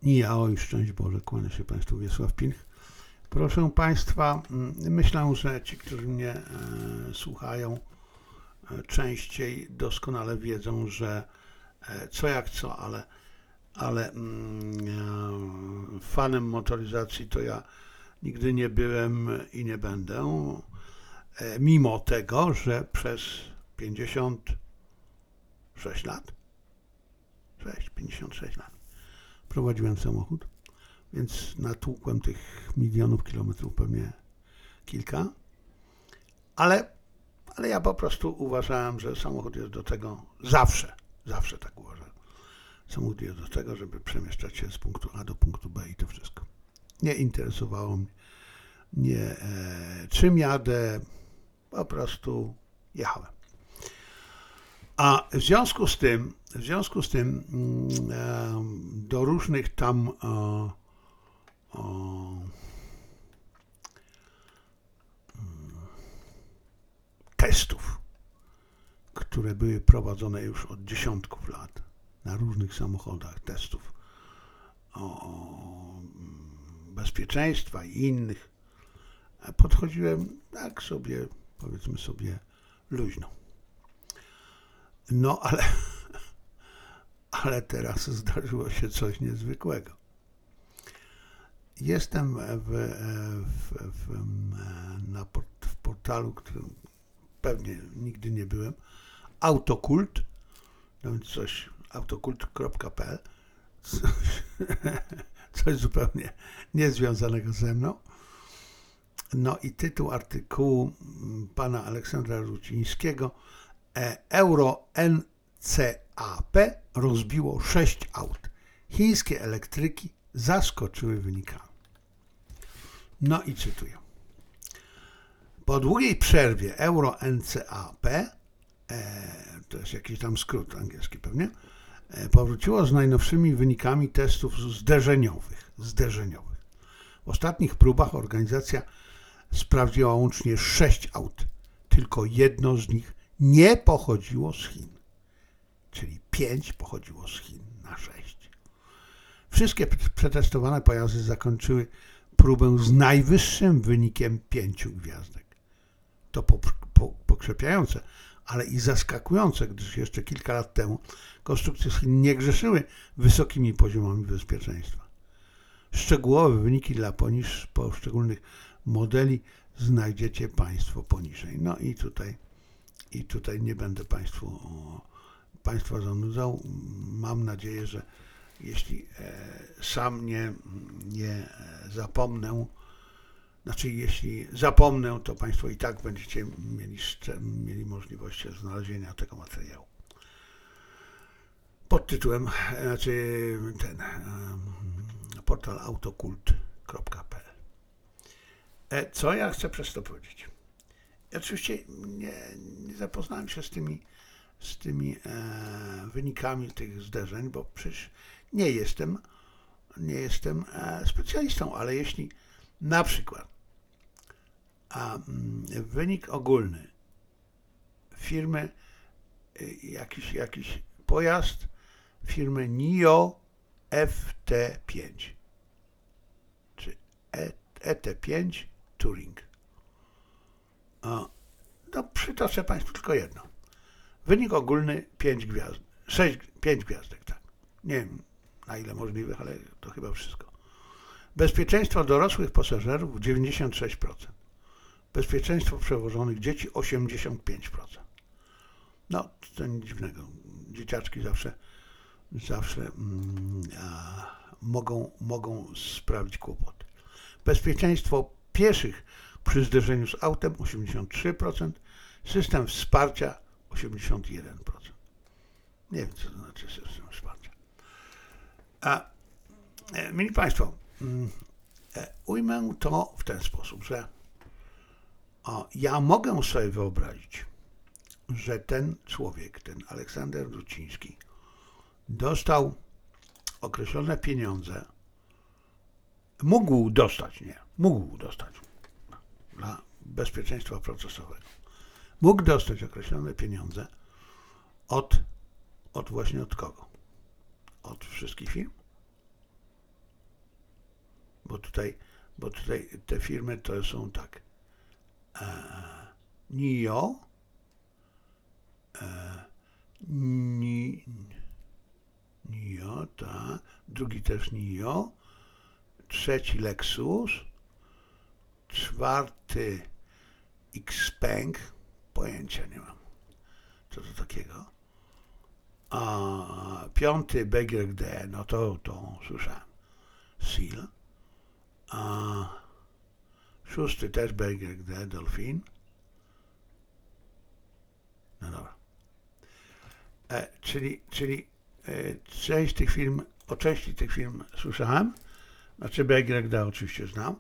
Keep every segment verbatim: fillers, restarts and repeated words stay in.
I ja, oj, szczęść Boże, kłania się Państwu Wiesław Pilch. Proszę Państwa, myślę, że ci, którzy mnie e, słuchają e, częściej, doskonale wiedzą, że e, co jak co, ale, ale mm, e, fanem motoryzacji to ja nigdy nie byłem i nie będę, e, mimo tego, że przez pięćdziesiąt sześć lat, sześć, pięćdziesiąt sześć lat prowadziłem samochód, więc natłukłem tych milionów kilometrów pewnie kilka, ale, ale ja po prostu uważałem, że samochód jest do tego, zawsze, zawsze tak uważałem, samochód jest do tego, żeby przemieszczać się z punktu A do punktu B i to wszystko. Nie interesowało mnie, nie, e, czym jadę, po prostu jechałem. A w związku z tym, w związku z tym e, do różnych tam e, o, testów, które były prowadzone już od dziesiątków lat na różnych samochodach, testów o bezpieczeństwa i innych, podchodziłem tak sobie, powiedzmy sobie, luźno. No ale, ale teraz zdarzyło się coś niezwykłego. Jestem w, w, w, na port, w portalu, którym pewnie nigdy nie byłem, Autokult, no więc coś, autokult kropka p l, coś, coś zupełnie niezwiązanego ze mną. No i tytuł artykułu pana Aleksandra Rucińskiego: Euro N C A P rozbiło sześć aut. Chińskie elektryki zaskoczyły wynikami. No i cytuję. Po długiej przerwie Euro N C A P, e, to jest jakiś tam skrót angielski pewnie, e, powróciło z najnowszymi wynikami testów zderzeniowych. zderzeniowych. W ostatnich próbach organizacja sprawdziła łącznie sześć aut. Tylko jedno z nich nie pochodziło z Chin. Czyli pięć pochodziło z Chin na sześć. Wszystkie przetestowane pojazdy zakończyły próbę z najwyższym wynikiem pięciu gwiazdek. To pokrzepiające, ale i zaskakujące, gdyż jeszcze kilka lat temu konstrukcje z Chin nie grzeszyły wysokimi poziomami bezpieczeństwa. Szczegółowe wyniki dla poniż, poszczególnych modeli znajdziecie Państwo poniżej. No i tutaj, i tutaj nie będę Państwu, Państwa zanudzał. Mam nadzieję, że jeśli e, sam nie, nie zapomnę, znaczy jeśli zapomnę, to Państwo i tak będziecie mieli, mieli możliwość znalezienia tego materiału. Pod tytułem, znaczy ten e, portal autokult kropka p l. E, co ja chcę przez to powiedzieć? Ja oczywiście nie, nie zapoznałem się z tymi, z tymi e, wynikami tych zderzeń, bo przecież nie jestem, nie jestem e, specjalistą, ale jeśli na przykład a, m, wynik ogólny firmy, y, jakiś, jakiś pojazd firmy N I O F T pięć czy E T pięć Touring. O, no przytoczę Państwu tylko jedno. Wynik ogólny pięć gwiazd, sześć, pięć gwiazdek, tak. Nie wiem na ile możliwych, ale to chyba wszystko. Bezpieczeństwo dorosłych pasażerów dziewięćdziesiąt sześć procent. Bezpieczeństwo przewożonych dzieci osiemdziesiąt pięć procent. No, to nic dziwnego. Dzieciaczki zawsze, zawsze mm, a, mogą, mogą sprawić kłopoty. Bezpieczeństwo pieszych przy zderzeniu z autem osiemdziesiąt trzy procent, system wsparcia osiemdziesiąt jeden procent. Nie wiem, co to znaczy system wsparcia. A, e, mili Państwo, e, ujmę to w ten sposób, że o, ja mogę sobie wyobrazić, że ten człowiek, ten Aleksander Ruciński, dostał określone pieniądze, mógł dostać, nie, mógł dostać dla bezpieczeństwa procesowego. Mógł dostać określone pieniądze od, od właśnie od kogo? Od wszystkich firm? bo tutaj, bo tutaj te firmy to są tak. E, Nio, e, Ni, Nio, tak, drugi też Nio, trzeci Lexus, czwarty Xpeng, pojęcia nie mam, co to takiego, a piąty B Y D, no to, to słyszałem, Seal, a szósty też B Y D, Dolphin, no dobra, e, czyli, czyli e, część tych firm, o części tych firm słyszałem, znaczy B Y D oczywiście znam,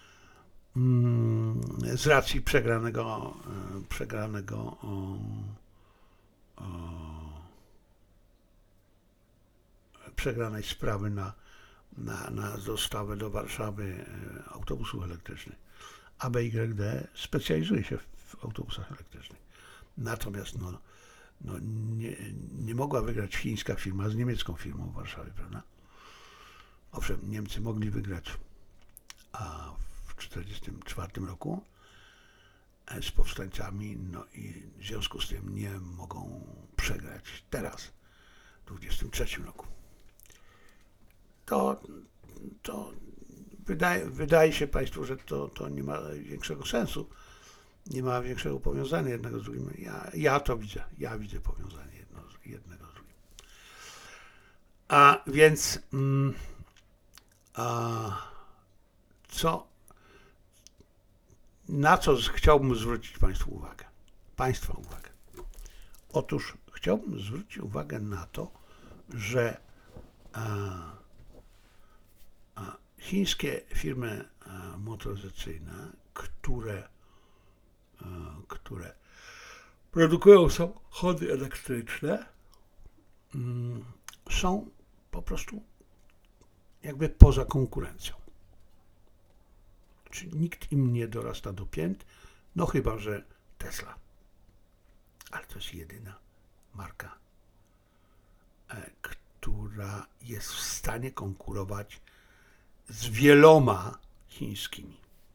z racji przegranego, przegranego o, o, przegranej sprawy na, na, na dostawę do Warszawy autobusów elektrycznych. A B Y D specjalizuje się w autobusach elektrycznych. Natomiast no, no nie, nie mogła wygrać chińska firma z niemiecką firmą w Warszawie, prawda? Owszem, Niemcy mogli wygrać, a w tysiąc dziewięćset czterdziestym czwartym roku z powstańcami, no i w związku z tym nie mogą przegrać teraz, w dwudziestym trzecim roku. To, to wydaje, wydaje się Państwu, że to, to nie ma większego sensu, nie ma większego powiązania jednego z drugim. Ja, ja to widzę, ja widzę powiązanie jedno, jednego z drugim. A więc mm, a, co Na co chciałbym zwrócić Państwu uwagę? Państwa uwagę. Otóż chciałbym zwrócić uwagę na to, że a, a, chińskie firmy a, motoryzacyjne, które, a, które produkują samochody elektryczne, mm, są po prostu jakby poza konkurencją. Czyli nikt im nie dorasta do pięt, no chyba że Tesla. Ale to jest jedyna marka, e, która jest w stanie konkurować z wieloma chińskimi.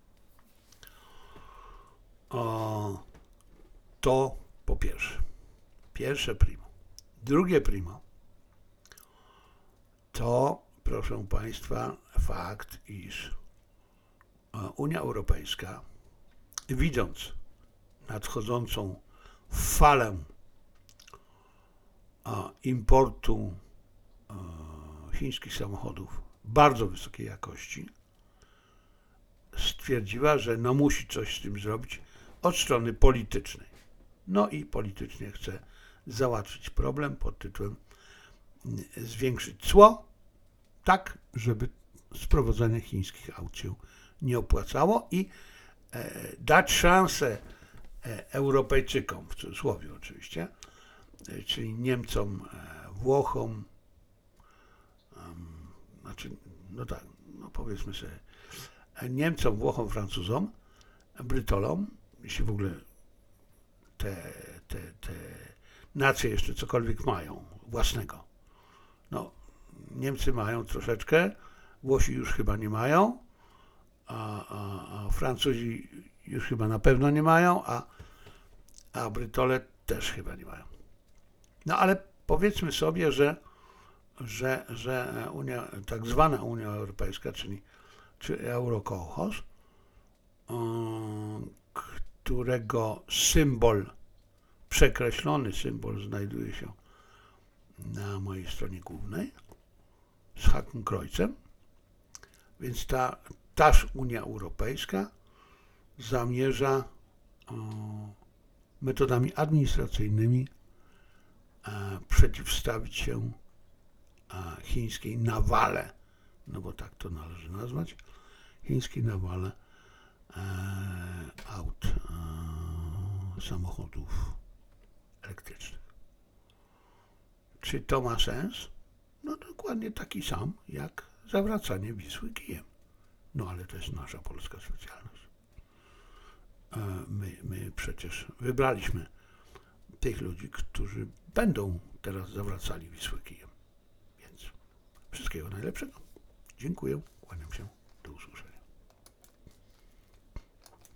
O, to po pierwsze. Pierwsze primo. Drugie primo to, proszę Państwa, fakt, iż Unia Europejska, widząc nadchodzącą falę importu chińskich samochodów bardzo wysokiej jakości, stwierdziła, że no musi coś z tym zrobić od strony politycznej. No i politycznie chce załatwić problem pod tytułem zwiększyć cło, tak żeby sprowadzanie chińskich aut się nie opłacało i e, dać szansę e, Europejczykom, w cudzysłowie oczywiście, e, czyli Niemcom, e, Włochom, um, znaczy, no tak, no powiedzmy sobie, e, Niemcom, Włochom, Francuzom, Brytolom, jeśli w ogóle te, te, te nacje jeszcze cokolwiek mają własnego. No, Niemcy mają troszeczkę, Włosi już chyba nie mają, A, a, a Francuzi już chyba na pewno nie mają, a, a Brytole też chyba nie mają. No ale powiedzmy sobie, że, że, że Unia, tak zwana Unia Europejska, czyli, czyli Eurokołchoz, którego symbol, przekreślony symbol znajduje się na mojej stronie głównej z Hakenkreuzem, więc ta Taż Unia Europejska zamierza o, metodami administracyjnymi e, przeciwstawić się e, chińskiej nawale, no bo tak to należy nazwać, chińskiej nawale e, aut, e, samochodów elektrycznych. Czy to ma sens? No dokładnie taki sam, jak zawracanie Wisły kijem. No ale to jest nasza polska specjalność. My, my przecież wybraliśmy tych ludzi, którzy będą teraz zawracali Wisłę kijem. Więc wszystkiego najlepszego. Dziękuję, kłaniam się.